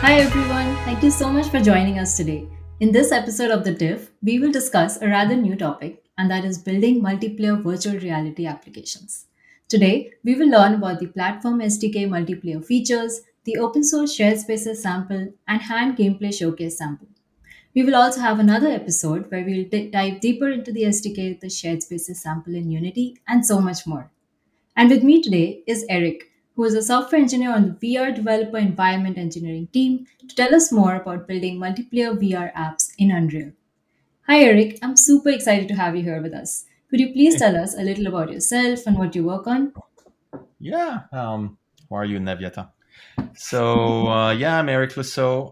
Hi everyone, thank you so much for joining us today. In this episode of The Diff, we will discuss a rather new topic, and that is building multiplayer virtual reality applications. Today, we will learn about the platform SDK multiplayer features, the open source shared spaces sample, and hand gameplay showcase sample. We will also have another episode where we will dive deeper into the SDK, the shared spaces sample in Unity, and so much more. And with me today is Eric, who is a software engineer on the VR Developer Environment Engineering team, to tell us more about building multiplayer VR apps in Unreal. Hi, Eric. I'm super excited to have you here with us. Could you please Hey. tell us a little about yourself and what you work on? Yeah. How are you, Neviata? Yeah, I'm Eric Lusso.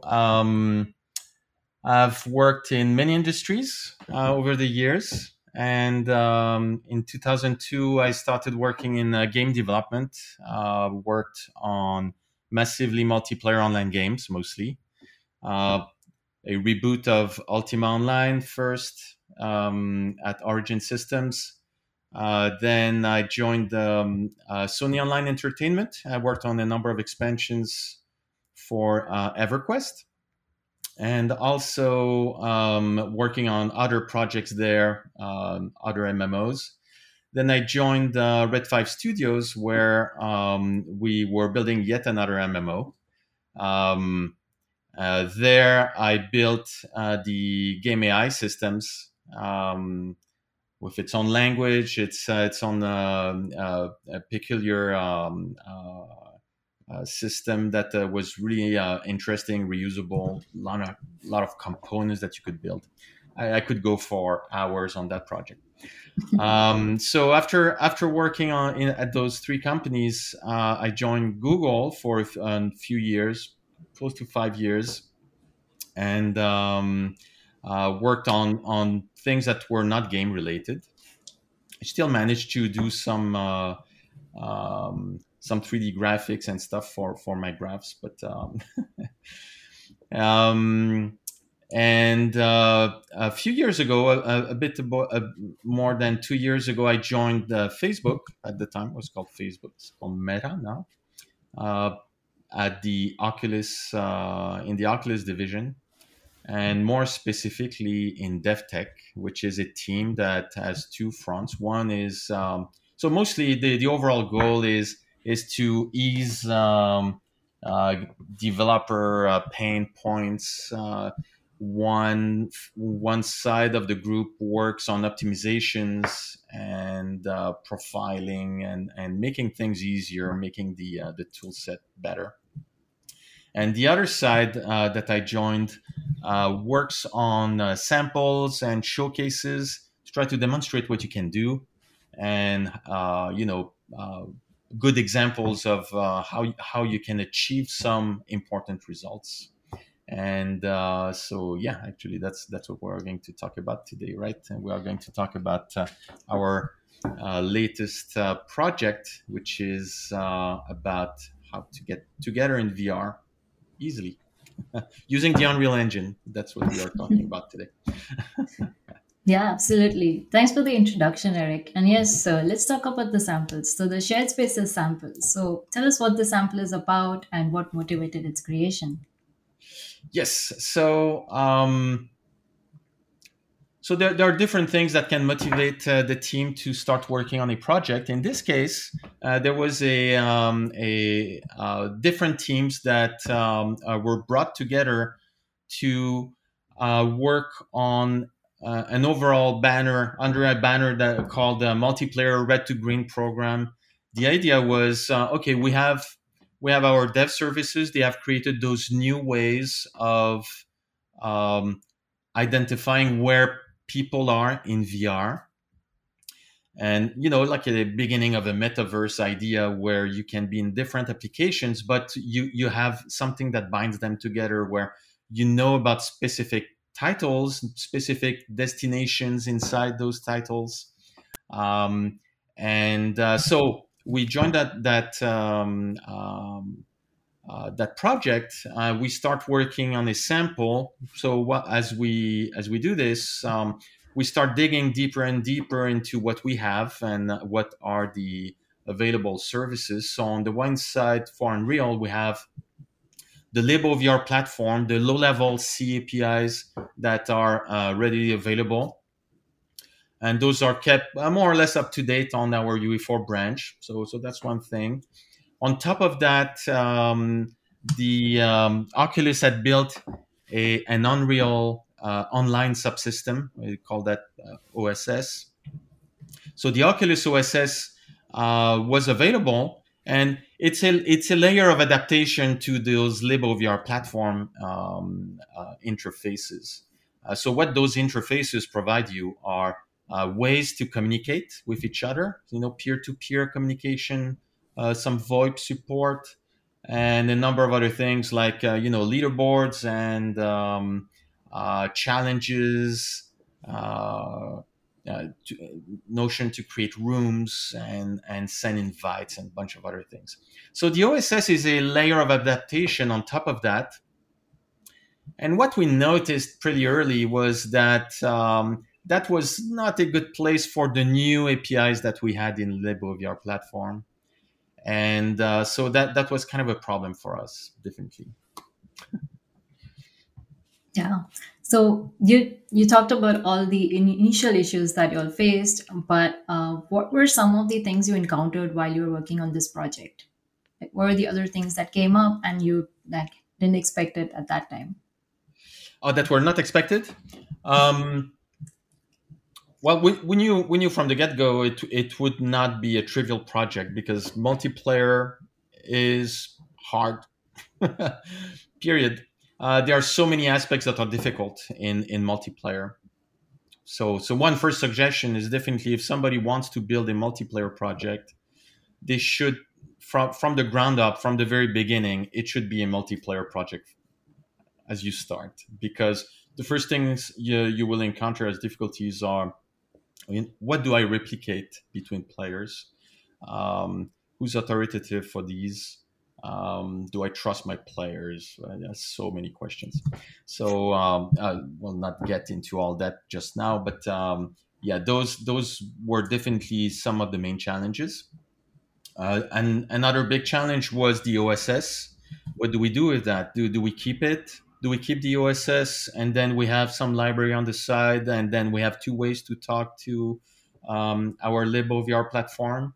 I've worked in many industries over the years. And in 2002, I started working in game development. Worked on massively multiplayer online games mostly. Uh, a reboot of Ultima Online first at Origin Systems. Then I joined Sony Online Entertainment. I worked on a number of expansions for EverQuest and also working on other projects there, other MMOs. Then I joined Red 5 Studios, where we were building yet another MMO. Um, there, I built the game AI systems. With its own language. It's on a peculiar system that was really interesting, reusable. Lot of components that you could build. I could go for hours on that project. So after working at those three companies, I joined Google for a few years, close to 5 years, and worked on things that were not game related. I still managed to do some 3D graphics and stuff for my graphs, but um, and a few years ago, more than 2 years ago, I joined Facebook. At the time, it was called Facebook. It's called Meta now. Uh, at the Oculus in the Oculus division, and more specifically in DevTech, which is a team that has two fronts. One is so mostly the overall goal is to ease uh, developer pain points. One side of the group works on optimizations and profiling and making things easier, making the tool set better. And the other side that I joined works on samples and showcases to try to demonstrate what you can do, and good examples of how you can achieve some important results. And yeah, actually, that's what we're going to talk about today, right? And we are going to talk about our latest project, which is about how to get together in VR easily using the Unreal Engine. That's what we are talking about today. Yeah, absolutely. Thanks for the introduction, Eric. And yes, let's talk about the samples. So, the shared spaces samples. So, tell us what the sample is about and what motivated its creation. Yes. So there are different things that can motivate the team to start working on a project. In this case, there was a different teams that were brought together to work on an overall banner under a banner that called the multiplayer red to green program. The idea was okay. We have our dev services. They have created those new ways of um, identifying where people are in VR. And like at the beginning of a metaverse idea where you can be in different applications, but you have something that binds them together, where you know about specific titles, specific destinations inside those titles. And so we joined that project. We start working on a sample. So as we do this, we start digging deeper and deeper into what we have and what are the available services. So on the one side, for Unreal, we have the LibOVR platform, the low-level C APIs that are readily available, and those are kept more or less up to date on our UE4 branch. So that's one thing. On top of that, the Oculus had built an Unreal online subsystem. We call that OSS. So the Oculus OSS was available, and it's a layer of adaptation to those LibOVR platform interfaces. So what those interfaces provide you are ways to communicate with each other, peer-to-peer communication, some VoIP support, and a number of other things like leaderboards and challenges. Notion to create rooms and send invites and a bunch of other things. So the OSS is a layer of adaptation on top of that. And what we noticed pretty early was that that was not a good place for the new APIs that we had in LibOVR platform. And so that was kind of a problem for us, definitely. Yeah. So you talked about all the initial issues that you all faced, but what were some of the things you encountered while you were working on this project? Like, what were the other things that came up and you like didn't expect it at that time? That were not expected. Well, we knew from the get go it would not be a trivial project because multiplayer is hard. Period. There are so many aspects that are difficult in multiplayer. So one first suggestion is definitely if somebody wants to build a multiplayer project, they should from the ground up, from the very beginning, it should be a multiplayer project as you start, because the first things you will encounter as difficulties are, what do I replicate between players? Who's authoritative for these? Do I trust my players? There's so many questions. So I will not get into all that just now, but yeah, those were definitely some of the main challenges. And another big challenge was the OSS. What do we do with that? Do we keep it? Do we keep the OSS and then we have some library on the side and then we have two ways to talk to our LibOVR platform?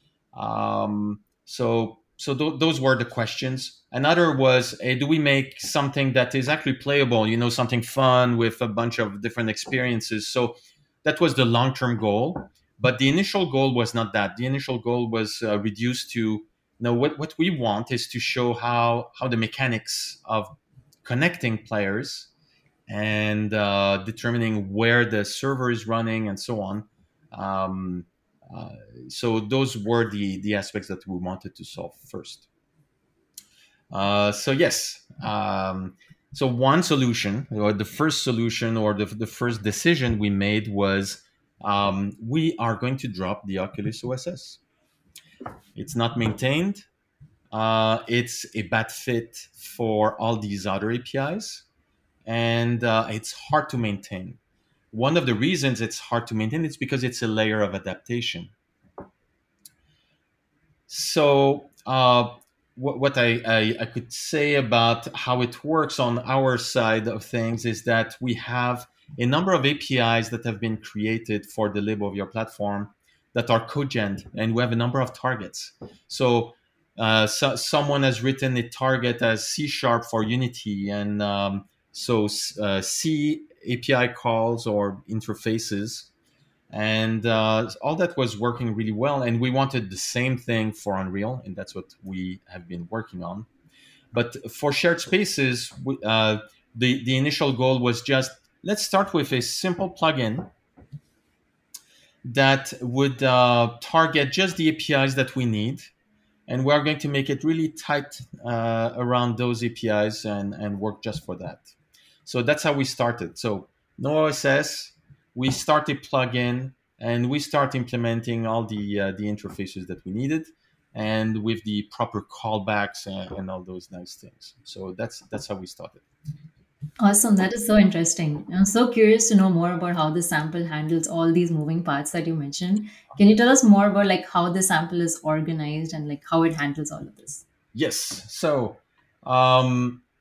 Those were the questions. Another was, hey, do we make something that is actually playable, something fun with a bunch of different experiences? So that was the long-term goal. But the initial goal was not that. The initial goal was reduced to, what we want is to show how the mechanics of connecting players and determining where the server is running and so on. So those were the aspects that we wanted to solve first. So yes. So one solution, or the first solution, or the first decision we made was we are going to drop the Oculus OSS. It's not maintained. It's a bad fit for all these other APIs, and it's hard to maintain. One of the reasons it's hard to maintain is because it's a layer of adaptation. So what I could say about how it works on our side of things is that we have a number of APIs that have been created for the LibOVR platform that are cogent, and we have a number of targets. So someone has written a target as C# for Unity, and C API calls or interfaces, and all that was working really well. And we wanted the same thing for Unreal, and that's what we have been working on. But for shared spaces, the initial goal was just, let's start with a simple plugin that would target just the APIs that we need. And we're going to make it really tight around those APIs and work just for that. So that's how we started. So no OSS, we start a plugin, and we start implementing all the interfaces that we needed, and with the proper callbacks and all those nice things. So that's how we started. Awesome. That is so interesting. I'm so curious to know more about how the sample handles all these moving parts that you mentioned. Can you tell us more about like how the sample is organized and like how it handles all of this? Yes. So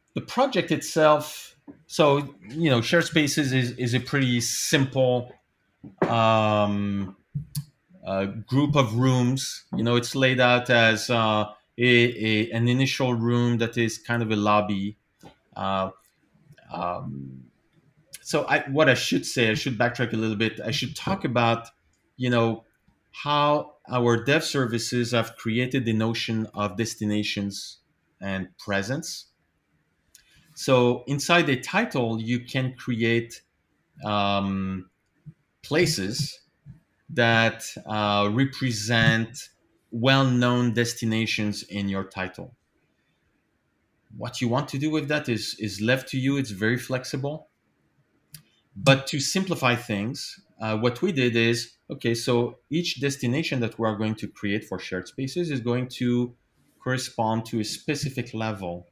The project itself, so shared spaces is a pretty simple um, group of rooms. It's laid out as an initial room that is kind of a lobby. Uh, um, so what I should say, I should backtrack a little bit. I should talk about, you know, how our dev services have created the notion of destinations and presence. So inside a title, you can create um, places that represent well-known destinations in your title. What you want to do with that is left to you. It's very flexible. But to simplify things, what we did is okay. So each destination that we are going to create for shared spaces is going to correspond to a specific level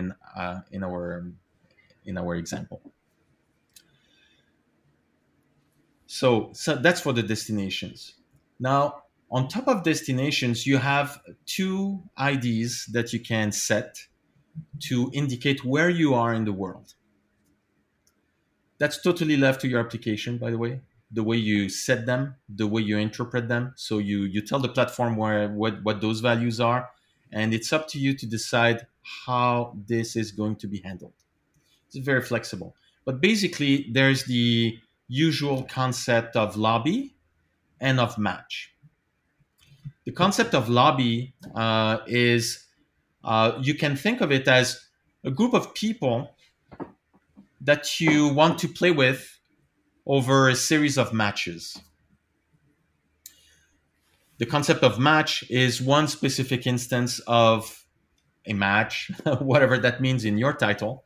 in our example. So that's for the destinations. Now, on top of destinations, you have two IDs that you can set to indicate where you are in the world. That's totally left to your application, by the way. The way you set them, the way you interpret them. So you tell the platform what those values are, and it's up to you to decide how this is going to be handled. It's very flexible. But basically, there's the usual concept of lobby and of match. The concept of lobby is you can think of it as a group of people that you want to play with over a series of matches. The concept of match is one specific instance of a match, whatever that means in your title.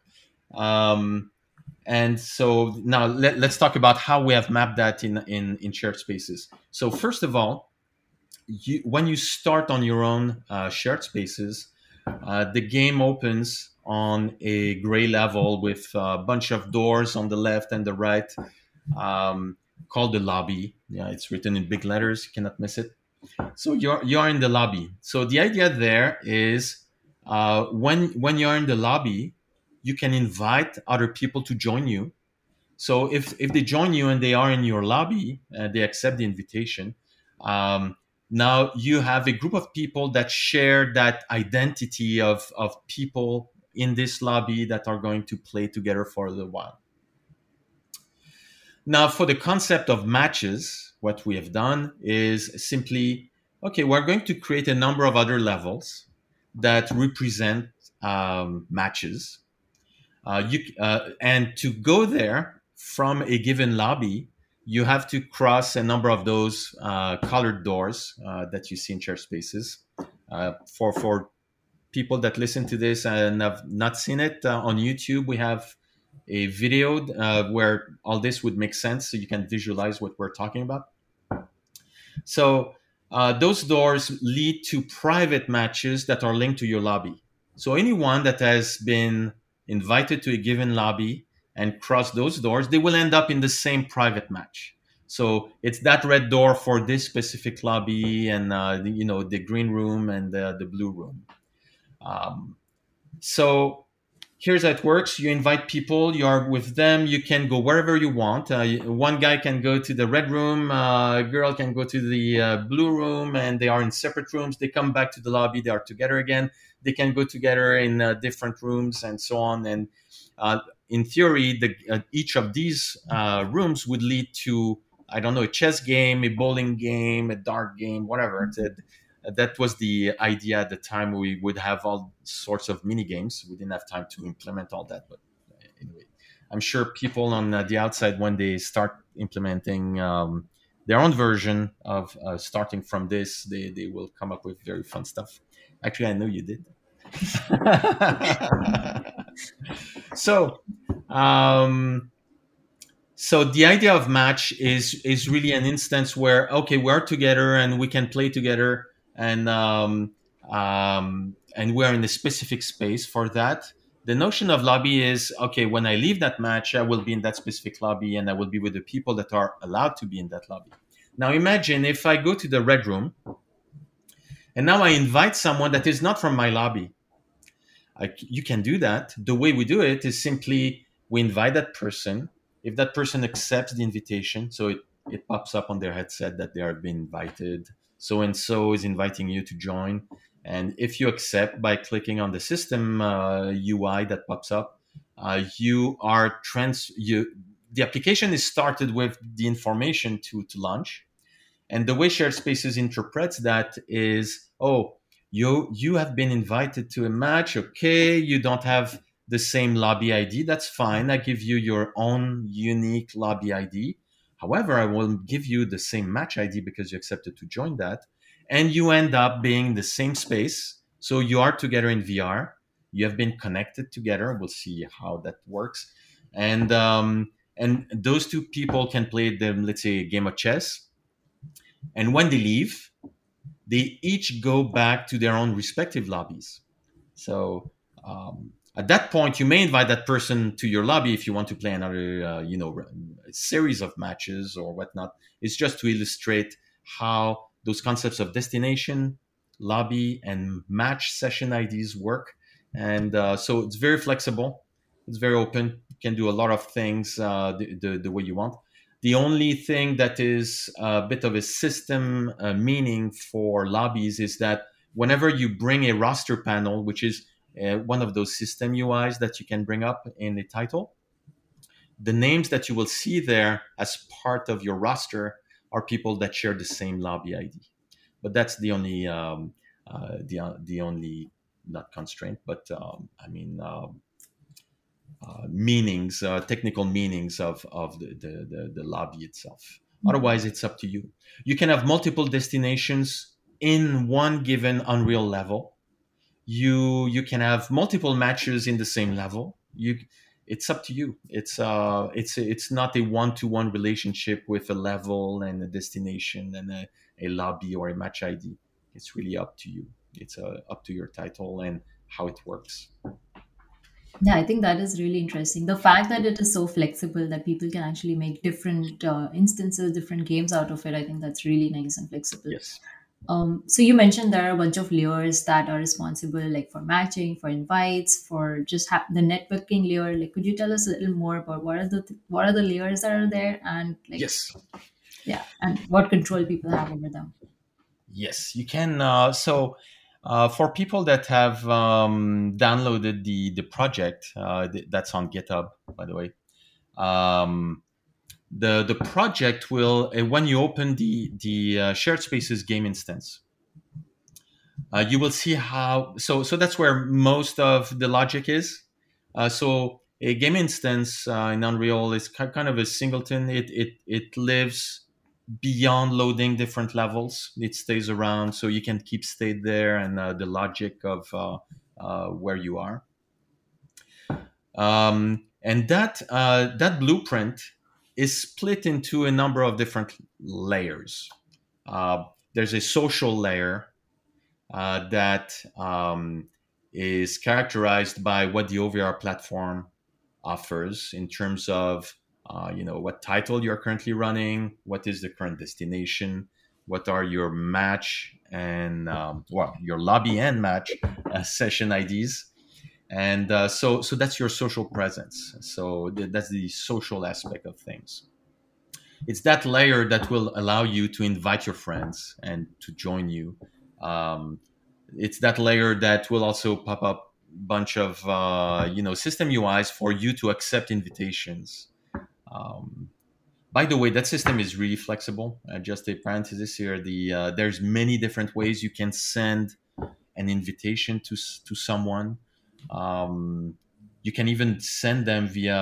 And so now let's talk about how we have mapped that in shared spaces. So first of all, when you start on your own shared spaces, the game opens on a gray level with a bunch of doors on the left and the right, called the lobby. Yeah, it's written in big letters. You cannot miss it. So you're in the lobby. So the idea there is when you're in the lobby, you can invite other people to join you. So if they join you and they are in your lobby, they accept the invitation. Now you have a group of people that share that identity of people in this lobby that are going to play together for a little while. Now, for the concept of matches, what we have done is simply, okay, we're going to create a number of other levels that represent matches. And to go there from a given lobby, you have to cross a number of those colored doors that you see in shared spaces. For people that listen to this and have not seen it on YouTube, we have a video where all this would make sense, so you can visualize what we're talking about. So those doors lead to private matches that are linked to your lobby. So anyone that has been invited to a given lobby and cross those doors, they will end up in the same private match. So it's that red door for this specific lobby, and the green room and the blue room. So here's how it works. You invite people, you are with them, you can go wherever you want. One guy can go to the red room, a girl can go to the blue room, and they are in separate rooms. They come back to the lobby, they are together again. They can go together in different rooms and so on. And in theory, each of these rooms would lead to, I don't know, a chess game, a bowling game, a dart game, whatever. That was the idea at the time. We would have all sorts of mini games. We didn't have time to implement all that, but anyway, I'm sure people on the outside, when they start implementing their own version of starting from this, they will come up with very fun stuff. Actually, I know you did. So, so the idea of match is really an instance where, okay, we're together and we can play together, and we're in a specific space for that. The notion of lobby is, okay, when I leave that match, I will be in that specific lobby and I will be with the people that are allowed to be in that lobby. Now imagine if I go to the red room and now I invite someone that is not from my lobby. You can do that. The way we do it is simply we invite that person. If that person accepts the invitation, so it pops up on their headset that they are being invited. So and so is inviting you to join. And if you accept by clicking on the system UI that pops up, you are the application is started with the information to launch. And the way shared spaces interprets that is, oh, you have been invited to a match. Okay, you don't have the same lobby ID. That's fine. I give you your own unique lobby ID. However, I will give you the same match ID because you accepted to join that. And you end up being the same space. So you are together in VR. You have been connected together. We'll see how that works. And those two people can play them, let's say, a game of chess. And when they leave, they each go back to their own respective lobbies. So at that point, you may invite that person to your lobby if you want to play another, series of matches or whatnot. It's just to illustrate how those concepts of destination, lobby, and match session IDs work. And so it's very flexible. It's very open. You can do a lot of things the way you want. The only thing that is a bit of a system meaning for lobbies is that whenever you bring a roster panel, which is one of those system UIs that you can bring up in the title, the names that you will see there as part of your roster are people that share the same lobby ID. But that's the only the only not constraint, but meanings, technical meanings of the lobby itself. Otherwise, it's up to you. You can have multiple destinations in one given Unreal level. You can have multiple matches in the same level. It's up to you. It's not a one-to-one relationship with a level and a destination and a lobby or a match ID. It's really up to you. It's up to your title and how it works. Yeah, I think that is really interesting. The fact that it is so flexible that people can actually make different instances, different games out of it, I think that's really nice and flexible. Yes. So you mentioned there are a bunch of layers that are responsible, like for matching, for invites, for just the networking layer. Like, could you tell us a little more about what are the layers that are there, and like, Yes. yeah, and what control people have over them? Yes, you can. For people that have downloaded the project, that's on GitHub, by the way. Um, the project will when you open the shared spaces game instance, you will see how. So that's where most of the logic is. So a game instance in Unreal is kind of a singleton. It lives beyond loading different levels. It stays around, so you can keep state there and the logic of where you are. And that blueprint is split into a number of different layers. Uh, there's a social layer that is characterized by what the OVR platform offers in terms of what title you're currently running, what is the current destination, what are your match and your lobby and match session IDs, and so that's your social presence. So that's the social aspect of things. It's that layer that will allow you to invite your friends and to join you. Um, it's that layer that will also pop up bunch of system UIs for you to accept invitations. Um, by the way, that system is really flexible. Just a parenthesis here: there's many different ways you can send an invitation to someone. Um, you can even send them via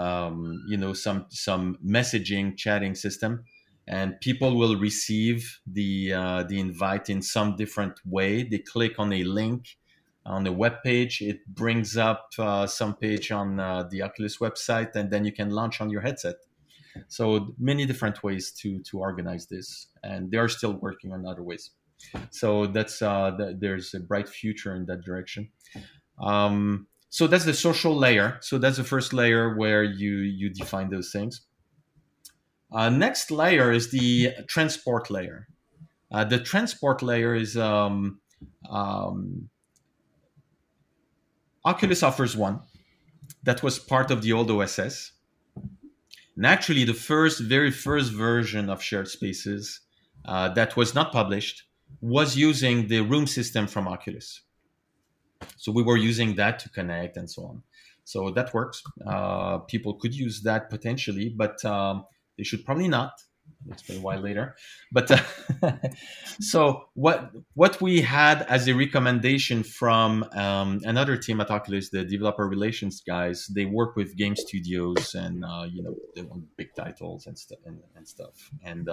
some messaging chatting system, and people will receive the invite in some different way. They click on a link on the web page, it brings up some page on the Oculus website, and then you can launch on your headset. So many different ways to organize this, and they are still working on other ways. So there's a bright future in that direction. So that's the social layer. So that's the first layer where you define those things. Next layer is the transport layer. The transport layer is Oculus offers one that was part of the old OSS. And actually, the very first version of shared spaces that was not published was using the room system from Oculus. So we were using that to connect and so on. So that works. People could use that potentially, but they should probably not. I'll explain why later. But so what we had as a recommendation from another team at Oculus, the developer relations guys, they work with game studios and they want big titles and stuff. And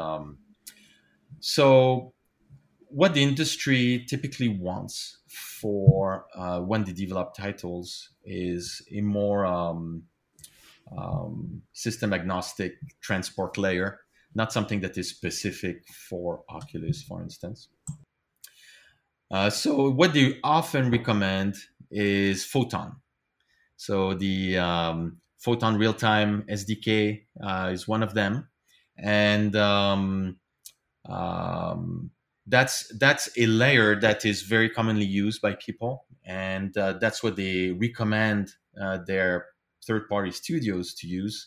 so what the industry typically wants for when they develop titles is a more system agnostic transport layer, not something that is specific for Oculus, for instance. So what they often recommend is Photon. So the Photon real-time SDK is one of them, and that's a layer that is very commonly used by people, and that's what they recommend their third-party studios to use.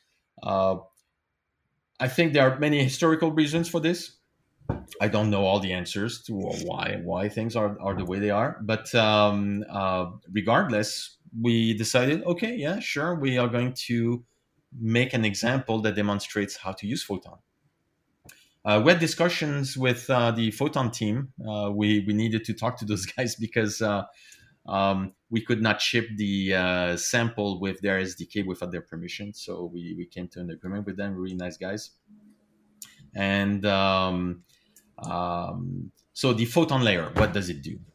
I think there are many historical reasons for this. I don't know all the answers to why things are the way they are, but regardless, we decided, okay, yeah, sure, we are going to make an example that demonstrates how to use Photon. We had discussions with the Photon team. We needed to talk to those guys because we could not ship the sample with their SDK without their permission. So we came to an agreement with them. Really nice guys. And so the Photon layer, what does it do?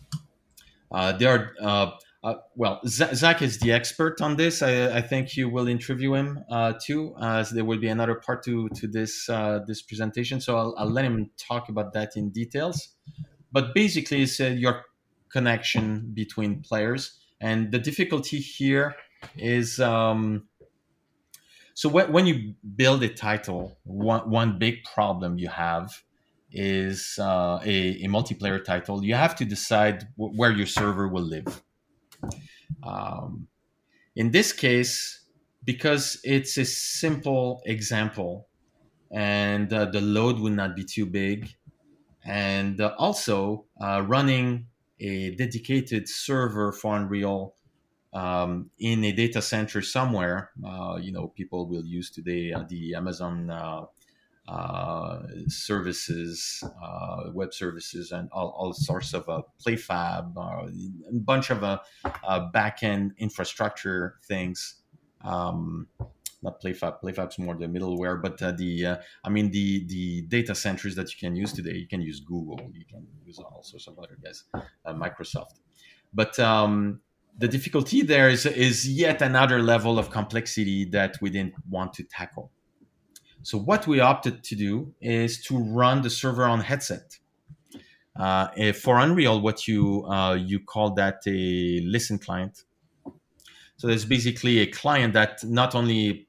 Zach is the expert on this. I think you will interview him too, as there will be another part to this this presentation. So I'll let him talk about that in details. But basically, it's your connection between players, and the difficulty here is so when you build a title, one big problem you have is a multiplayer title. You have to decide where your server will live. In this case, because it's a simple example and the load will not be too big, and also running a dedicated server for Unreal in a data center somewhere, people will use today the Amazon services, web services, and all sorts of PlayFab, a bunch of back-end infrastructure things. Not PlayFab. PlayFab's more the middleware, but the data centers that you can use today. You can use Google. You can use all sorts of other guys, Microsoft. But the difficulty there is yet another level of complexity that we didn't want to tackle. So what we opted to do is to run the server on headset. For Unreal, what you call that a listen client. So there's basically a client that not only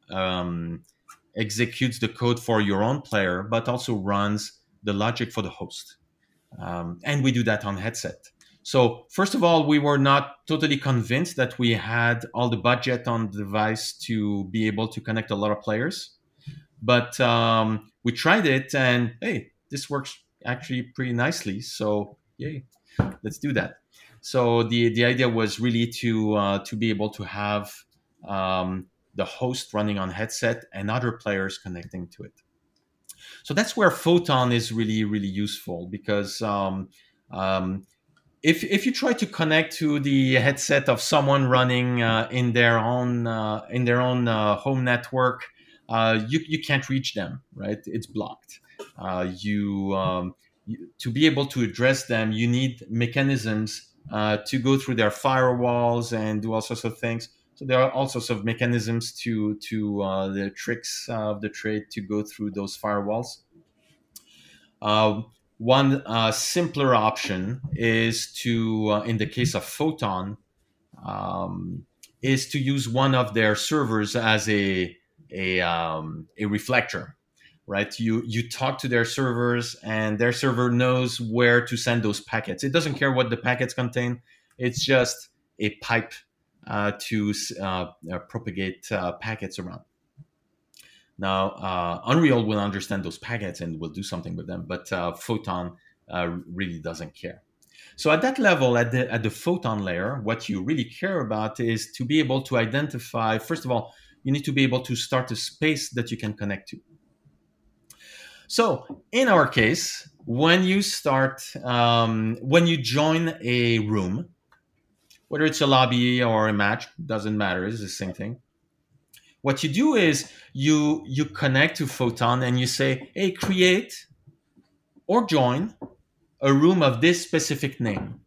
executes the code for your own player, but also runs the logic for the host. And we do that on headset. So first of all, we were not totally convinced that we had all the budget on the device to be able to connect a lot of players. But we tried it, and hey, this works actually pretty nicely. So yay, let's do that. So the idea was really to be able to have the host running on headset and other players connecting to it. So that's where Photon is really, really useful, because if you try to connect to the headset of someone running in their own home network, you can't reach them, right? It's blocked. To be able to address them, you need mechanisms to go through their firewalls and do all sorts of things. So there are all sorts of mechanisms to the tricks of the trade to go through those firewalls. One simpler option is to, in the case of Photon, is to use one of their servers as a reflector, right? You talk to their servers, and their server knows where to send those packets. It doesn't care what the packets contain. It's just a pipe to propagate packets around. Now, Unreal will understand those packets and will do something with them, but Photon really doesn't care. So at that level, at the photon layer, what you really care about is to be able to identify, first of all, you need to be able to start a space that you can connect to. So in our case, when you join a room, whether it's a lobby or a match, doesn't matter, it's the same thing. What you do is you connect to Photon and you say, hey, create or join a room of this specific name.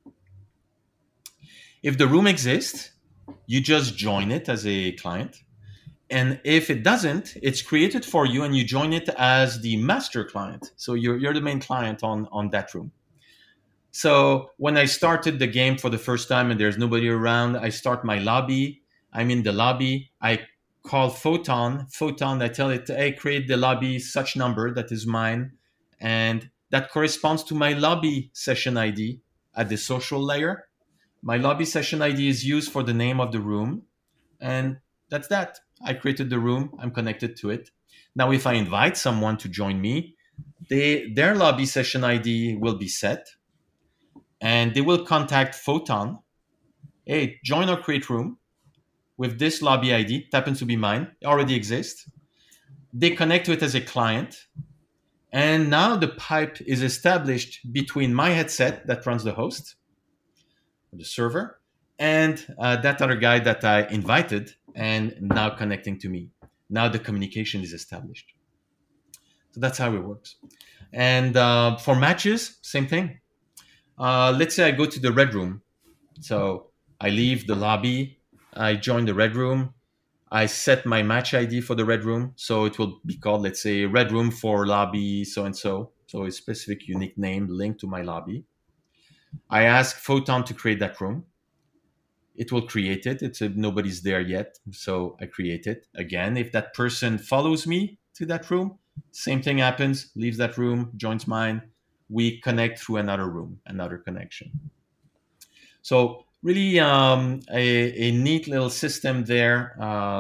If the room exists, you just join it as a client. And if it doesn't, it's created for you and you join it as the master client. So you're the main client on that room. So when I started the game for the first time and there's nobody around, I start my lobby. I'm in the lobby. I call Photon. Photon, I tell it, hey, create the lobby such number that is mine. And that corresponds to my lobby session ID at the social layer. My lobby session ID is used for the name of the room. And that's that. I created the room. I'm connected to it. Now, if I invite someone to join me, their lobby session ID will be set. And they will contact Photon. Hey, join or create room with this lobby ID. It happens to be mine. It already exists. They connect to it as a client. And now the pipe is established between my headset that runs the host, the server, and that other guy that I invited and now connecting to me. Now the communication is established. So that's how it works. And for matches, same thing. Let's say I go to the red room. So I leave the lobby, I join the red room, I set my match ID for the red room. So it will be called, let's say, red room for lobby so-and-so. So a specific unique name linked to my lobby. I ask Photon to create that room. It will create it. Nobody's there yet. So I create it. Again, if that person follows me to that room, same thing happens, leaves that room, joins mine. We connect through another room, another connection. So really a neat little system there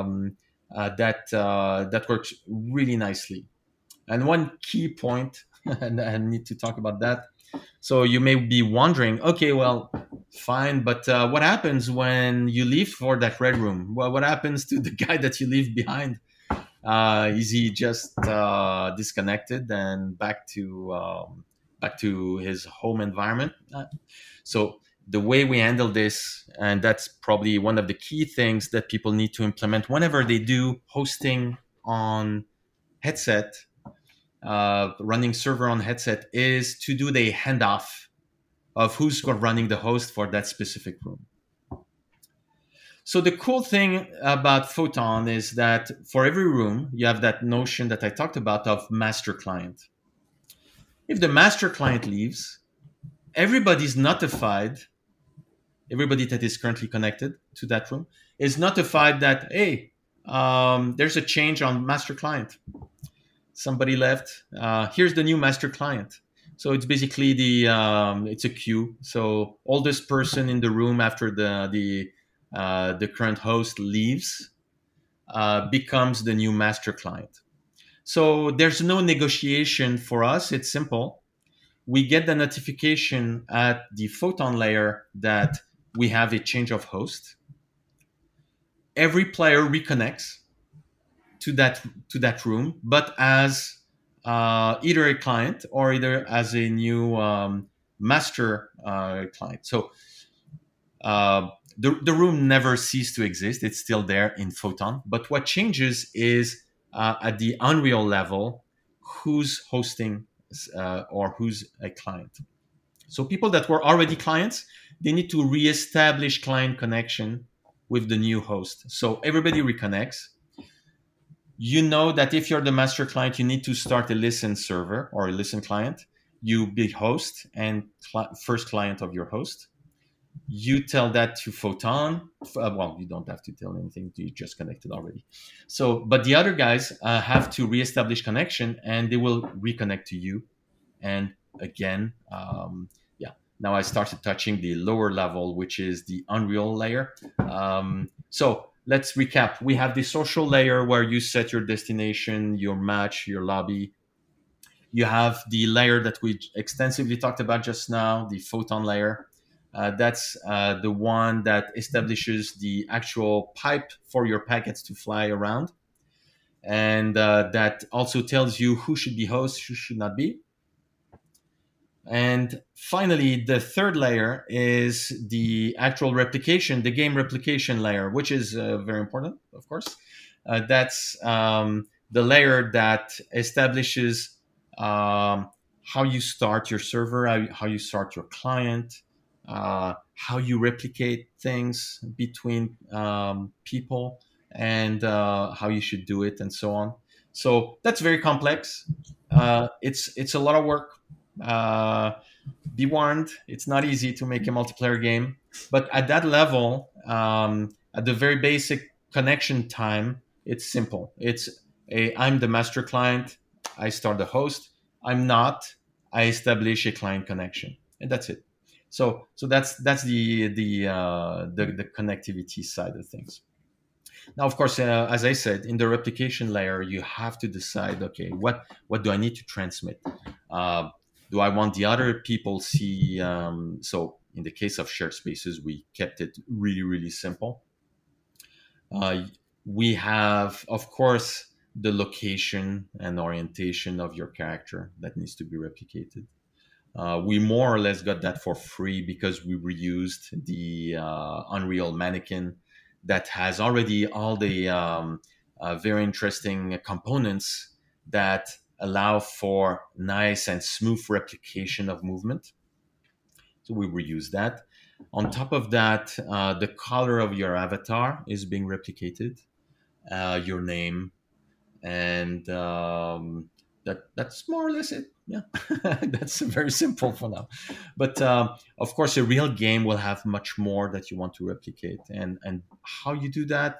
that works really nicely. And one key point, and I need to talk about that. So you may be wondering, okay, well, fine, but what happens when you leave for that red room? Well, what happens to the guy that you leave behind? Is he just disconnected and back to his home environment? So the way we handle this, and that's probably one of the key things that people need to implement whenever they do hosting on headset, running server on headset, is to do the handoff of who's running the host for that specific room. So the cool thing about Photon is that for every room, you have that notion that I talked about of master client. If the master client leaves, everybody's notified, everybody that is currently connected to that room is notified that, hey, there's a change on master client. Somebody left. Here's the new master client. So it's basically it's a queue. So oldest person in the room after the current host leaves becomes the new master client. So there's no negotiation for us. It's simple. We get the notification at the Photon layer that we have a change of host. Every player reconnects to that room, but as either a client or either as a new master client. So the room never ceased to exist. It's still there in Photon. But what changes is at the Unreal level, who's hosting or who's a client. So people that were already clients, they need to reestablish client connection with the new host. So everybody reconnects. You know that if you're the master client, you need to start a listen server or a listen client. You be host and first client of your host. You tell that to Photon. Well, you don't have to tell anything. You just connected already. So, but the other guys have to reestablish connection, and they will reconnect to you. And again, Now I started touching the lower level, which is the Unreal layer. So let's recap. We have the social layer where you set your destination, your match, your lobby. You have the layer that we extensively talked about just now, the photon layer. That's the one that establishes the actual pipe for your packets to fly around. And that also tells you who should be host, who should not be. And finally, the third layer is the actual replication, the game replication layer, which is very important, of course. That's the layer that establishes how you start your server, how you start your client, how you replicate things between people, and how you should do it, and so on. So that's very complex. It's a lot of work. Uh, be warned, it's not easy to make a multiplayer game, but at that level, at the very basic connection time, it's simple. I'm the master client, I start the host. I'm not, I establish a client connection, and that's it. So that's the connectivity side of things. Now, of course, as I said, in the replication layer, you have to decide, okay, what do I need to transmit? Uh, do I want the other people see? So in the case of shared spaces, we kept it really, really simple. Uh, we have, of course, the location and orientation of your character that needs to be replicated. We more or less got that for free because we reused the Unreal mannequin that has already all the very interesting components that allow for nice and smooth replication of movement. So we reuse that. On top of that, the color of your avatar is being replicated, your name, and that's more or less it. Yeah, that's very simple for now. But of course, a real game will have much more that you want to replicate, and how you do that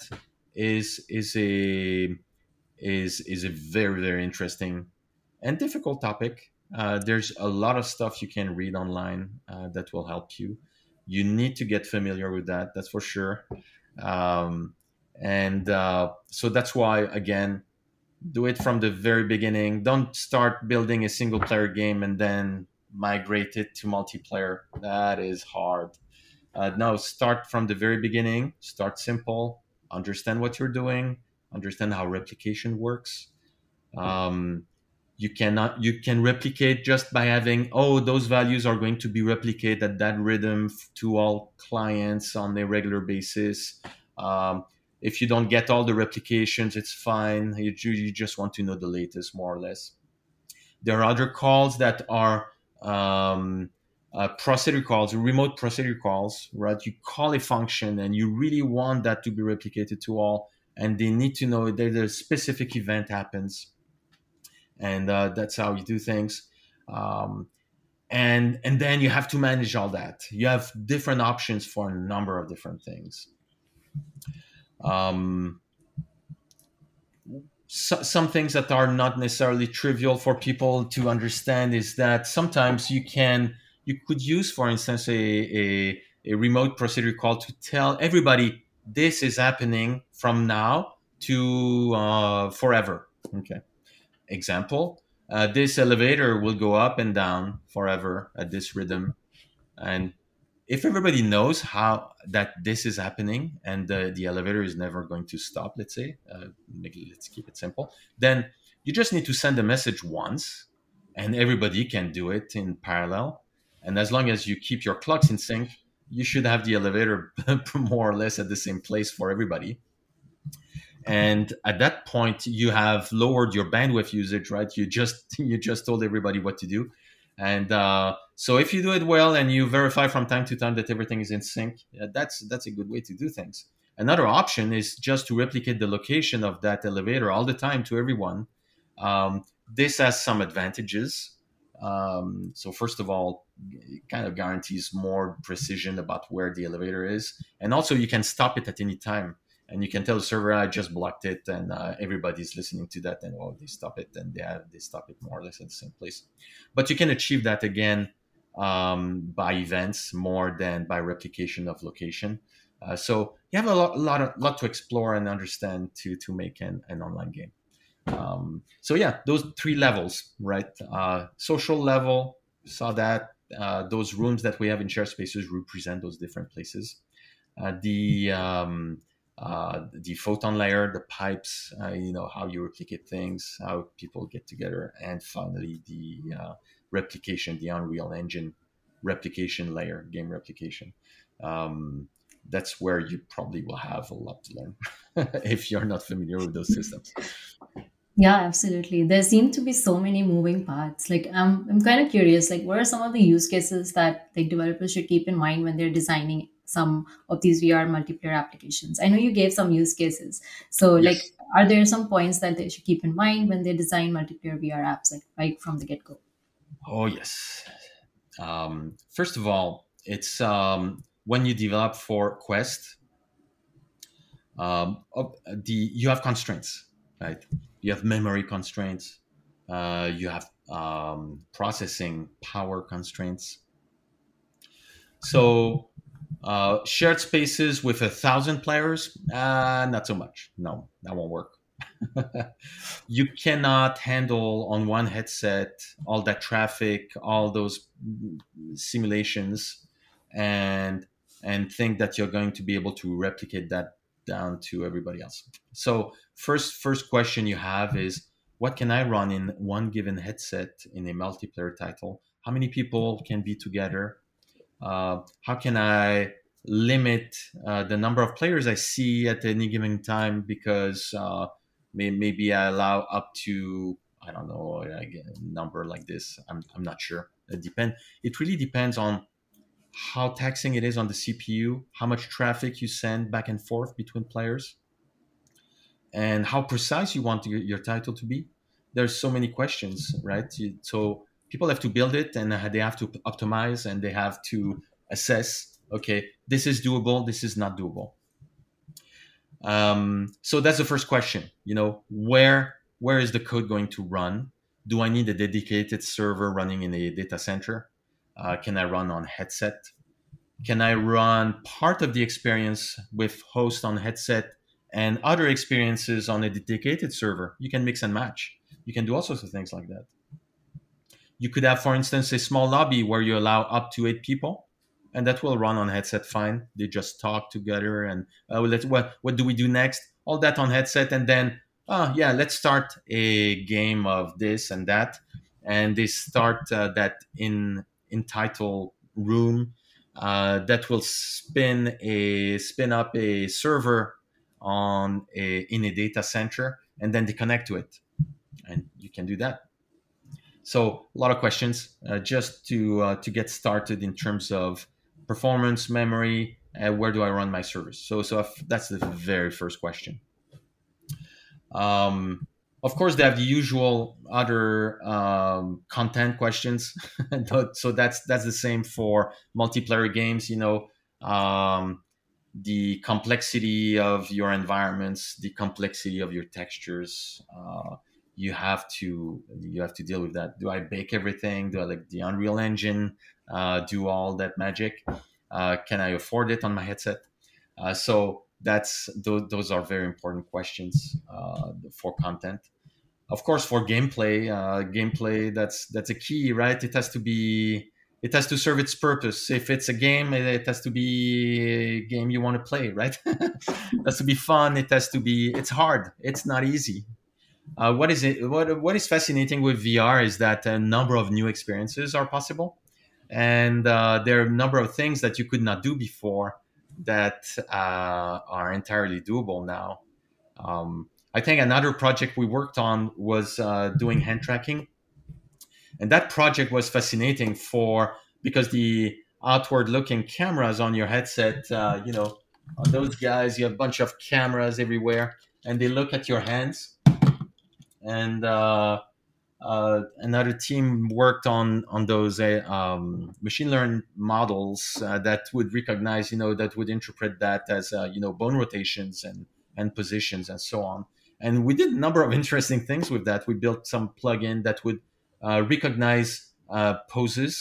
is a very, very interesting and difficult topic. There's a lot of stuff you can read online that will help you. You need to get familiar with that. That's for sure. Um, and so that's why, again, do it from the very beginning. Don't start building a single player game and then migrate it to multiplayer. That is hard. No, start from the very beginning. Start simple. Understand what you're doing. Understand how replication works. Um, you can replicate just by having, oh, those values are going to be replicated at that rhythm to all clients on a regular basis. If you don't get all the replications, it's fine. You just want to know the latest, more or less. There are other calls that are procedure calls, remote procedure calls, right? You call a function and you really want that to be replicated to all, and they need to know that a specific event happens, and that's how you do things. Um, and then you have to manage all that. You have different options for a number of different things. Um, some things that are not necessarily trivial for people to understand is that sometimes you could use, for instance, a remote procedure call to tell everybody this is happening from now to forever. Okay. Example: this elevator will go up and down forever at this rhythm, and if everybody knows how that this is happening and the elevator is never going to stop, let's say, let's keep it simple, then you just need to send a message once and everybody can do it in parallel. And as long as you keep your clocks in sync, you should have the elevator more or less at the same place for everybody. And at that point, you have lowered your bandwidth usage, right? You just told everybody what to do. And so if you do it well and you verify from time to time that everything is in sync, that's a good way to do things. Another option is just to replicate the location of that elevator all the time to everyone. This has some advantages. So first of all, it kind of guarantees more precision about where the elevator is. And also you can stop it at any time. And you can tell the server, I just blocked it, and everybody's listening to that, and they stop it, and they stop it more or less at the same place. But you can achieve that again by events more than by replication of location. So you have lot to explore and understand to make an online game. So yeah, those three levels, right? Social level, saw that those rooms that we have in shared spaces represent those different places. The photon layer, the pipes, how you replicate things, how people get together, and finally the replication, the Unreal Engine replication layer, game replication. Um, that's where you probably will have a lot to learn if you're not familiar with those systems. Yeah, absolutely. There seem to be so many moving parts. Like I'm kind of curious, like what are some of the use cases that like developers should keep in mind when they're designing some of these VR multiplayer applications? I know you gave some use cases. So like Yes. are there some points that they should keep in mind when they design multiplayer VR apps like right from the get-go? Oh, yes. First of all, it's when you develop for Quest, you have constraints, right? You have memory constraints, you have processing power constraints. So shared spaces with 1,000 players, not so much. No, that won't work. You cannot handle on one headset all that traffic, all those simulations, and think that you're going to be able to replicate that down to everybody else. So first question you have is, what can I run in one given headset in a multiplayer title? How many people can be together? How can I limit the number of players I see at any given time? Because maybe I allow up to, I don't know, a number like this. I'm not sure. It really depends on how taxing it is on the CPU, how much traffic you send back and forth between players, and how precise you want your title to be. There's so many questions, right? So people have to build it, and they have to optimize, and they have to assess. Okay, this is doable. This is not doable. So that's the first question. Where is the code going to run? Do I need a dedicated server running in a data center? Can I run on headset? Can I run part of the experience with host on headset and other experiences on a dedicated server? You can mix and match. You can do all sorts of things like that. You could have, for instance, a small lobby where you allow up to 8 people, and that will run on headset fine. They just talk together, and what do we do next? All that on headset, and then yeah, let's start a game of this and that, and they start that in title room that will spin up a server in a data center, and then they connect to it, and you can do that. So a lot of questions just to get started in terms of performance, memory, where do I run my service? So that's the very first question. Um, of course, they have the usual other content questions. So that's the same for multiplayer games. The complexity of your environments, the complexity of your textures. You have to deal with that. Do I bake everything? Do I like the Unreal Engine? Do all that magic? Can I afford it on my headset? So those are very important questions for content. Of course, for gameplay that's a key, right? It has to serve its purpose. If it's a game, it has to be a game you want to play, right? It has to be fun. It's hard. It's not easy. What is fascinating with VR is that a number of new experiences are possible, and there are a number of things that you could not do before that are entirely doable now. I think another project we worked on was doing hand tracking, and that project was fascinating because the outward looking cameras on your headset, on those guys, you have a bunch of cameras everywhere, and they look at your hands. And another team worked on those machine learned models that would recognize, that would interpret that as bone rotations and positions and so on. And we did a number of interesting things with that. We built some plugin that would recognize poses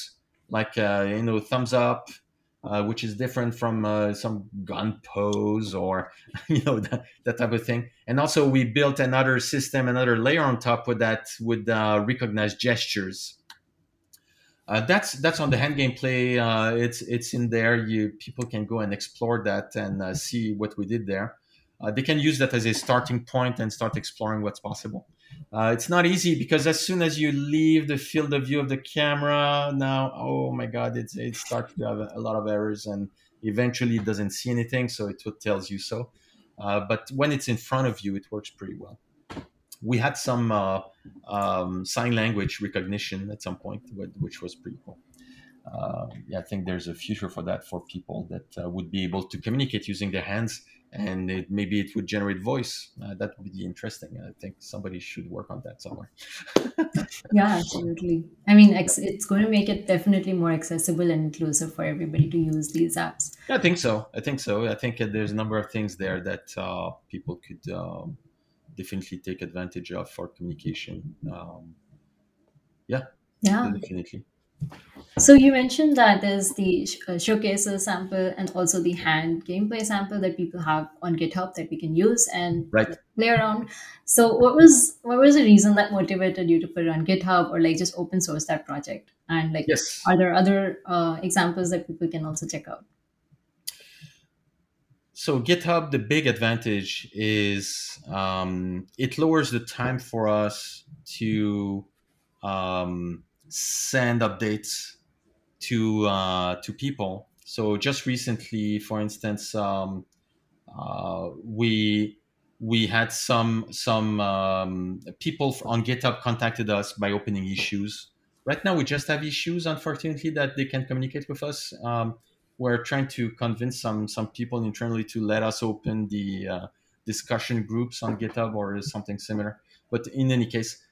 like thumbs up, which is different from some gun pose or that type of thing. And also we built another system, another layer on top with that would recognize gestures. That's on the hand gameplay. It's in there. You people can go and explore that and see what we did there. They can use that as a starting point and start exploring what's possible. It's not easy because as soon as you leave the field of view of the camera, now oh my god, it starts to have a lot of errors and eventually it doesn't see anything, so it tells you so. But when it's in front of you, it works pretty well. We had some sign language recognition at some point, which was pretty cool. Yeah, I think there's a future for that for people that would be able to communicate using their hands, and maybe it would generate voice. That would be interesting. I think somebody should work on that somewhere. Yeah, absolutely. I mean, it's going to make it definitely more accessible and inclusive for everybody to use these apps. I think so. I think so. I think there's a number of things there that people could definitely take advantage of for communication. Yeah, Yeah. definitely. So you mentioned that there's the showcases sample and also the hand gameplay sample that people have on GitHub that we can use and Right. play around. So what was the reason that motivated you to put it on GitHub or like just open source that project? And like, Yes. are there other examples that people can also check out? So GitHub, the big advantage is it lowers the time for us to send updates to people. So just recently, for instance, we had some people on GitHub contacted us by opening issues. Right now, we just have issues, unfortunately, that they can communicate with us. We're trying to convince some people internally to let us open the discussion groups on GitHub or something similar. But in any case,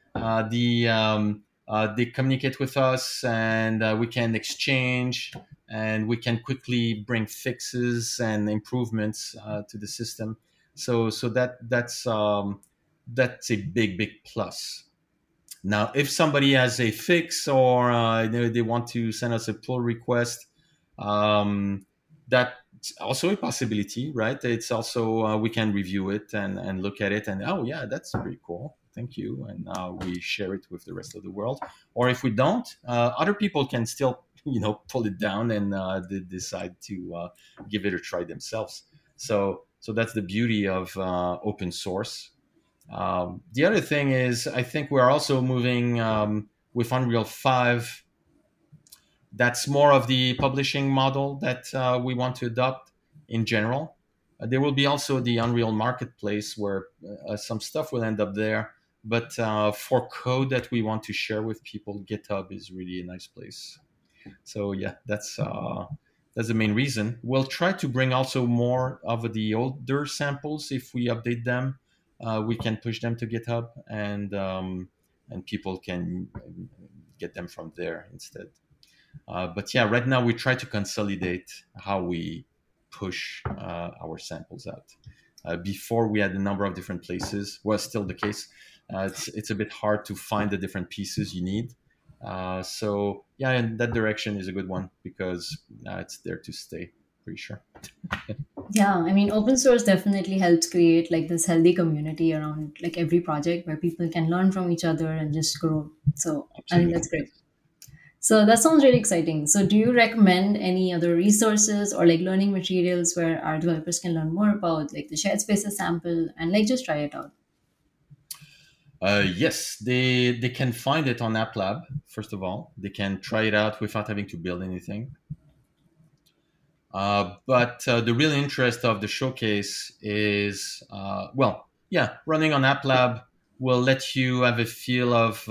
they communicate with us, and we can exchange, and we can quickly bring fixes and improvements to the system. So that's a big plus. Now, if somebody has a fix or they want to send us a pull request, that's also a possibility, right? It's also we can review it and look at it and oh yeah, that's pretty cool. Thank you, and we share it with the rest of the world. Or if we don't, other people can still pull it down and decide to give it a try themselves. So that's the beauty of open source. The other thing is, I think we're also moving with Unreal 5. That's more of the publishing model that we want to adopt in general. There will be also the Unreal Marketplace where some stuff will end up there. But for code that we want to share with people, GitHub is really a nice place. So yeah, that's the main reason. We'll try to bring also more of the older samples. If we update them, we can push them to GitHub, and people can get them from there instead. But yeah, right now we try to consolidate how we push our samples out. Before we had a number of different places. Well, still the case. It's a bit hard to find the different pieces you need. So yeah, and that direction is a good one because it's there to stay. Pretty sure. Yeah, I mean, open source definitely helps create like this healthy community around like every project where people can learn from each other and just grow. So I think Absolutely. that's great. So that sounds really exciting. So do you recommend any other resources or like learning materials where our developers can learn more about like the shared spaces sample and like just try it out? Yes, they can find it on App Lab. First of all, they can try it out without having to build anything. But the real interest of the showcase is, well, yeah, running on App Lab will let you have a feel of,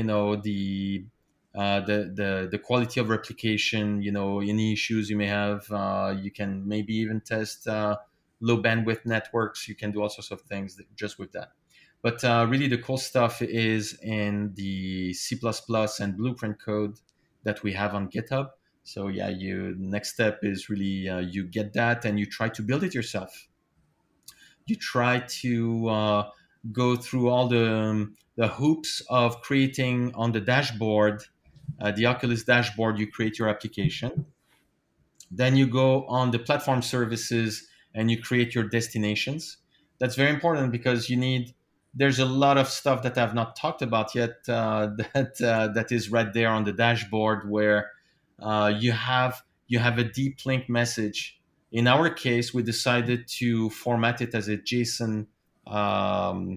the quality of replication. Any issues you may have. You can maybe even test low bandwidth networks. You can do all sorts of things just with that. But really, the cool stuff is in the C++ and Blueprint code that we have on GitHub. So yeah, you next step is really you get that and you try to build it yourself. You try to go through all the hoops of creating on the dashboard the Oculus dashboard, you create your application. Then you go on the platform services and you create your destinations. That's very important because there's a lot of stuff that I've not talked about yet that is right there on the dashboard where you have a deep link message. In our case, we decided to format it as a JSON um,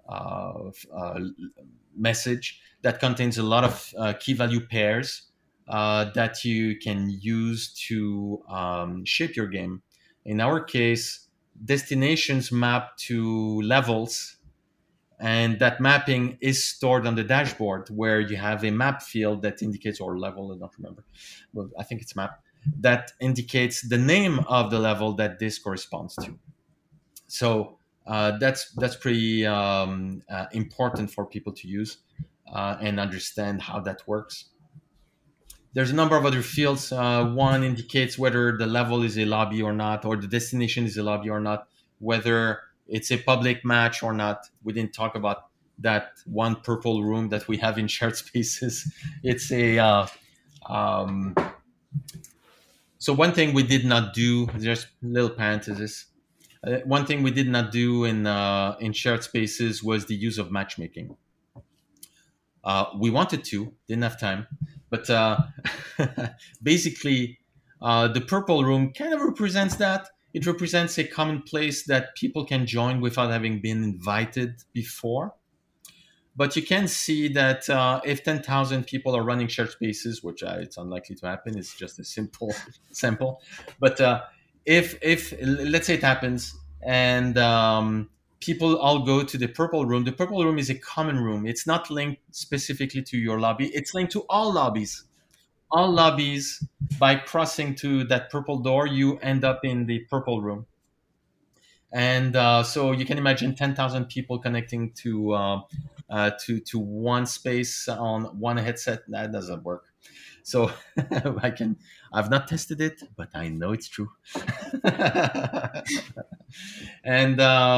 message that contains a lot of key value pairs that you can use to shape your game. In our case, destinations map to levels, and that mapping is stored on the dashboard where you have a map field that indicates, or level, I don't remember, well, I think it's map, that indicates the name of the level that this corresponds to. So that's pretty important for people to use and understand how that works. There's a number of other fields. One indicates whether the level is a lobby or not, or the destination is a lobby or not, whether it's a public match or not. We didn't talk about that one purple room that we have in shared spaces. It's a um, so one thing we did not do. Just little parenthesis. One thing we did not do in shared spaces was the use of matchmaking. We wanted to, didn't have time, but basically, the purple room kind of represents that. It represents a common place that people can join without having been invited before. But you can see that if 10,000 people are running shared spaces, which it's unlikely to happen, it's just a simple sample. But if let's say it happens and people all go to the purple room is a common room. It's not linked specifically to your lobby. It's linked to all lobbies. All lobbies, by crossing to that purple door, you end up in the purple room. And so you can imagine 10,000 people connecting to one space on one headset. That doesn't work. So I've not tested it, but I know it's true. And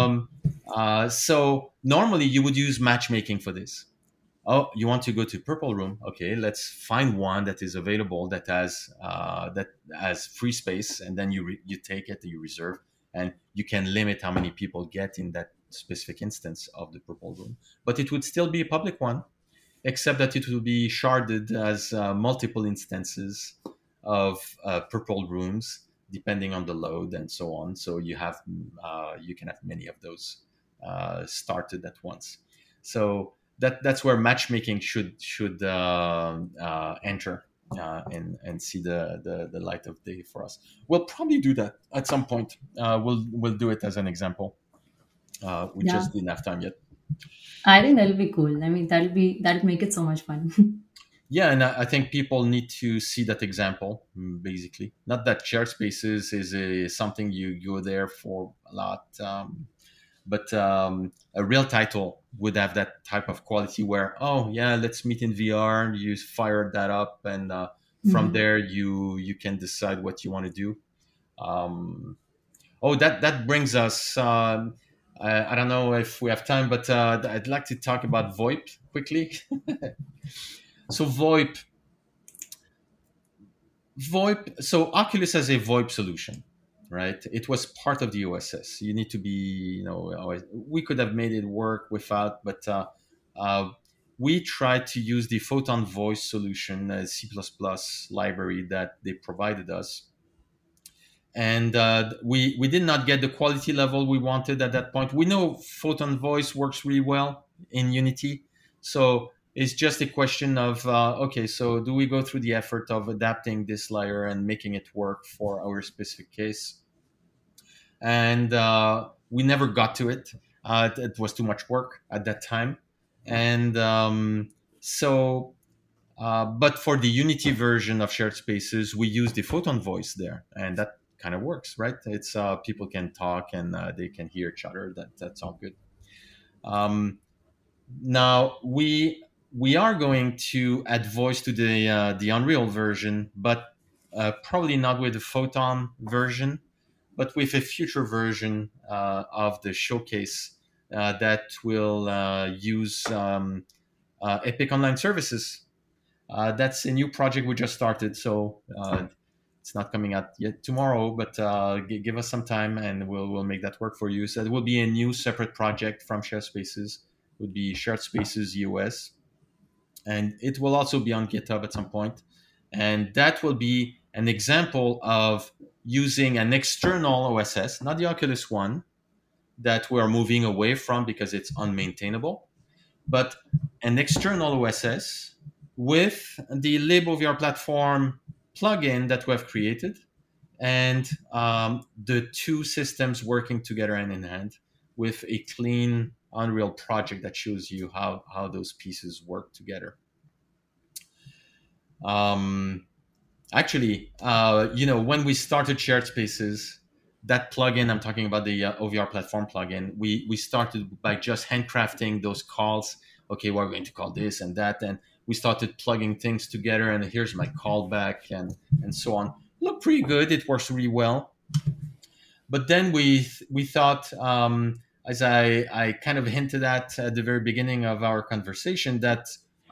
so normally you would use matchmaking for this. Oh, you want to go to purple room? Okay, let's find one that is available that has free space, and then you take it, you reserve, and you can limit how many people get in that specific instance of the purple room. But it would still be a public one, except that it will be sharded as multiple instances of purple rooms, depending on the load and so on. So you can have many of those started at once. So that's where matchmaking should enter and see the light of day for us. We'll probably do that at some point. We'll do it as an example. We Yeah, just didn't have time yet. I think that'll be cool. I mean, that'll make it so much fun. Yeah, and I think people need to see that example. Basically, not that shared spaces is something you go there for a lot, but a real title would have that type of quality where, oh yeah, let's meet in VR. You fire that up, and from Mhm. there you can decide what you want to do. Um, oh, that brings us. I don't know if we have time, but I'd like to talk about VoIP quickly. So VoIP. So Oculus has a VoIP solution, right? It was part of the OSS. You need to be, we could have made it work without, but uh, we tried to use the Photon Voice solution, a C++ library that they provided us, and we did not get the quality level we wanted at that point. We know Photon Voice works really well in Unity, so it's just a question of okay, so do we go through the effort of adapting this layer and making it work for our specific case? And we never got to it. It was too much work at that time, and so but for the Unity version of shared spaces, we use the Photon Voice there, and that kind of works, right? It's people can talk and they can hear each other. That's all good. Um, Now we are going to add voice to the Unreal version, but probably not with the Photon version, but with a future version of the showcase that will use Epic Online Services. That's a new project we just started, so it's not coming out yet tomorrow, but give us some time and we'll make that work for you. So it will be a new separate project from Shared Spaces. It would be Shared Spaces US, and it will also be on GitHub at some point. And that will be an example of using an external OSS, not the Oculus One, that we're moving away from because it's unmaintainable, but an external OSS with the LibOVR platform plugin that we have created, and the two systems working together hand in hand with a clean Unreal project that shows you how those pieces work together. Um, Actually, when we started Shared Spaces, that plugin I'm talking about, the OVR platform plugin, we started by just handcrafting those calls. Okay, we're going to call this and that, and we started plugging things together. And here's my callback, and so on. Looked pretty good. It works really well. But then we thought, as I kind of hinted at the very beginning of our conversation, that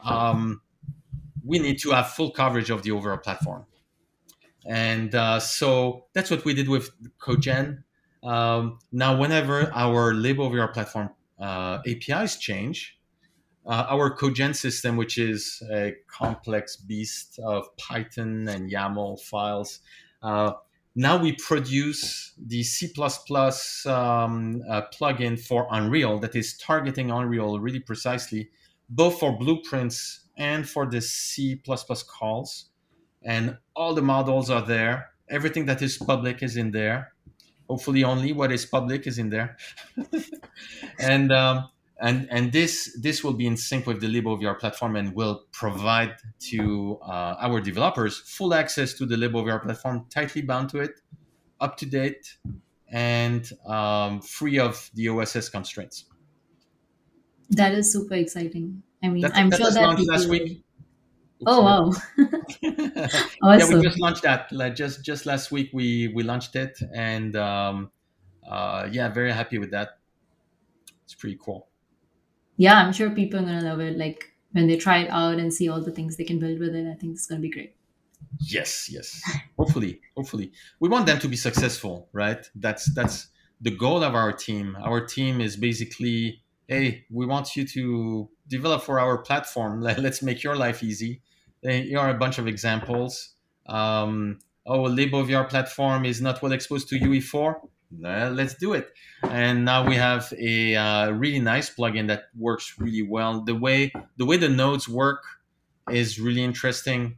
we need to have full coverage of the overall platform. And so that's what we did with CodeGen. Now, whenever our LibOVR platform APIs change, our CodeGen system, which is a complex beast of Python and YAML files, now we produce the C++ plugin for Unreal that is targeting Unreal really precisely, both for blueprints and for the C++ calls. And all the models are there. Everything that is public is in there. Hopefully, only what is public is in there. and this will be in sync with the LibOVR platform and will provide to our developers full access to the LibOVR platform, tightly bound to it, up to date, and free of the OSS constraints. That is super exciting. I mean, That I'm that sure was that launched last people. week. Oops, Oh sorry. wow, Yeah, we awesome. just launched that. Like just last week, we launched it, and yeah, very happy with that. It's pretty cool. Yeah, I'm sure people are gonna love it. Like when they try it out and see all the things they can build with it, I think it's gonna be great. Yes, yes. Hopefully, we want them to be successful, right? That's the goal of our team. Our team is basically, hey, we want you to develop for our platform. Let's make your life easy. Here are a bunch of examples. Oh, LibOVR platform is not well exposed to UE4. Well, let's do it. And now we have a really nice plugin that works really well. The way the nodes work is really interesting.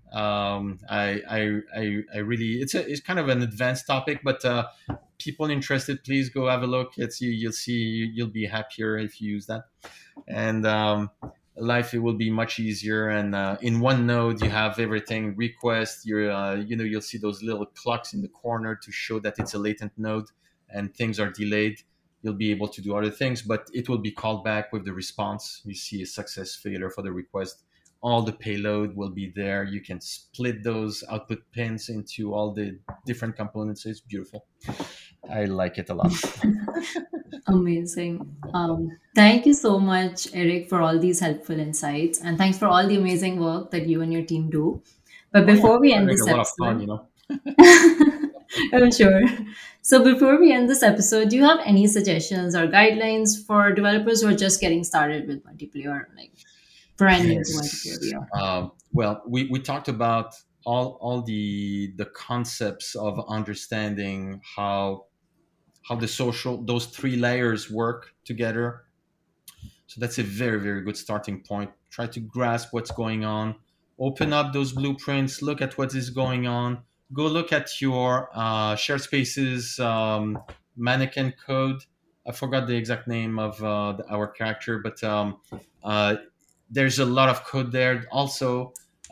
I really, it's kind of an advanced topic, but people interested, please go have a look. You'll see, you'll be happier if you use that, and life it will be much easier. And in one node, you have everything request. You'll see those little clocks in the corner to show that it's a latent node and things are delayed. You'll be able to do other things, but it will be called back with the response. You see a success failure for the request, all the payload will be there. You can split those output pins into all the different components. It's beautiful. I like it a lot. Amazing. Thank you so much, Eric, for all these helpful insights, and thanks for all the amazing work that you and your team do. But Oh yeah, before we I end make a this lot of fun, episode, you know. I'm sure. So before we end this episode, do you have any suggestions or guidelines for developers who are just getting started with multiplayer, like brand new to multiplayer Yes. VR? Well, we talked about all the concepts of understanding how the social those three layers work together. So that's a very, very good starting point. Try to grasp what's going on. Open up those blueprints. Look at what is going on. Go look at your shared spaces mannequin code. I forgot the exact name of our character, but uh, there's a lot of code there. Also,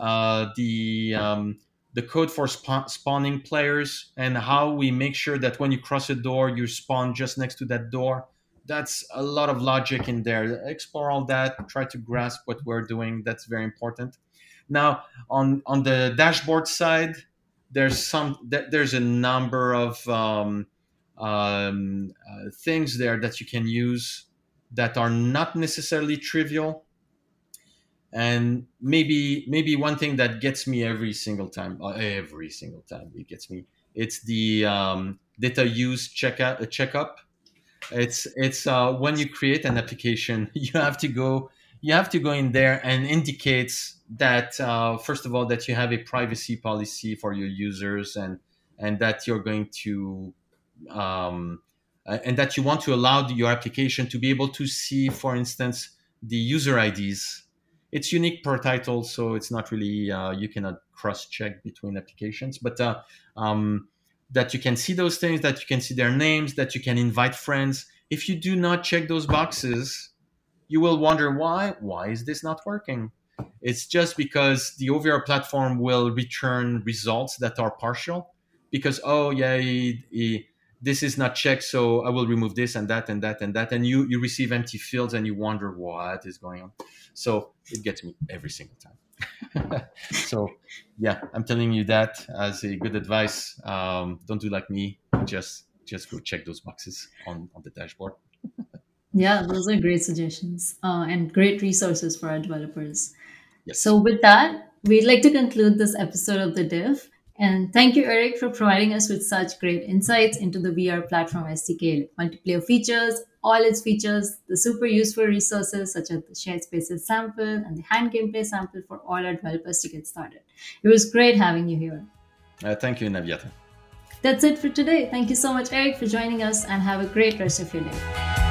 the code for spawning players and how we make sure that when you cross a door, you spawn just next to that door. That's a lot of logic in there. Explore all that. Try to grasp what we're doing. That's very important. Now, on the dashboard side, there's a number of things there that you can use that are not necessarily trivial, And maybe one thing that gets me every single time it gets me, it's the data use checkup. It's when you create an application, you have to go in there and indicates that first of all that you have a privacy policy for your users, and that you're going to and that you want to allow your application to be able to see, for instance, the user IDs. It's unique per title, so it's not really you cannot cross check between applications, but that you can see those things, that you can see their names, that you can invite friends. If you do not check those boxes, you will wonder why is this not working. It's just because the OVR platform will return results that are partial, because oh yeah, this is not checked, so I will remove this and that and that and that, and you receive empty fields and you wonder what is going on. So it gets me every single time. So yeah, I'm telling you that as a good advice. Don't do like me. Just go check those boxes on the dashboard. Yeah, those are great suggestions and great resources for our developers. So, Yes. with that, we'd like to conclude this episode of The Diff. And thank you, Eric, for providing us with such great insights into the VR platform SDK, multiplayer features, all its features, the super useful resources such as the shared spaces sample and the hand gameplay sample for all our developers to get started. It was great having you here. Thank you, Naviata. That's it for today. Thank you so much, Eric, for joining us, and have a great rest of your day.